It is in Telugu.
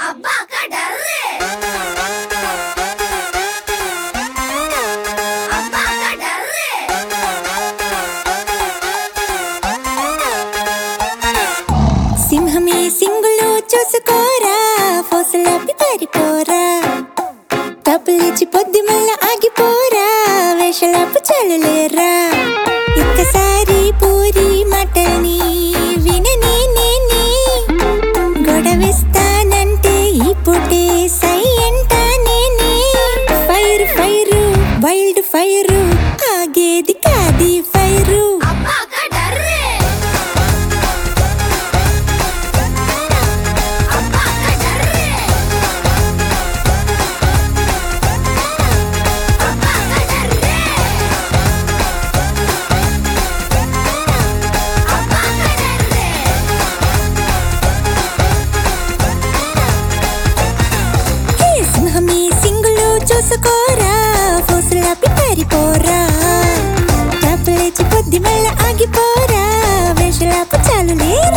అబ్బా కడర్రే అబ్బా కడర్రే సింహమే సింగులో చూసుకోరా ఫోసలాపి పారిపోరా తప్పులిచ్చి పొద్దు మళ్ళా ఆగిపోరా వేషలాపు చల్లలేరా ఒక్కసారి పూరి మాటల్ని వినని నేనే గొడవిస్తానంటే ఈ పూటే సై అంట నేనే ఫైర్ ఫైరు వైల్డ్ ఫైరు ఆగేది కాది ఫైరు అబ్బా కడర్రే అబ్బా కడర్రే అబ్బా కడర్రే అబ్బా కడర్రే హే సింహమే సింగులో చూసుకోరా ఫోసలాపి పారిపోరా తప్పులేచి పొద్దు మళ్ళా ఆగిపోరా వేషలాపు చాలు లేరా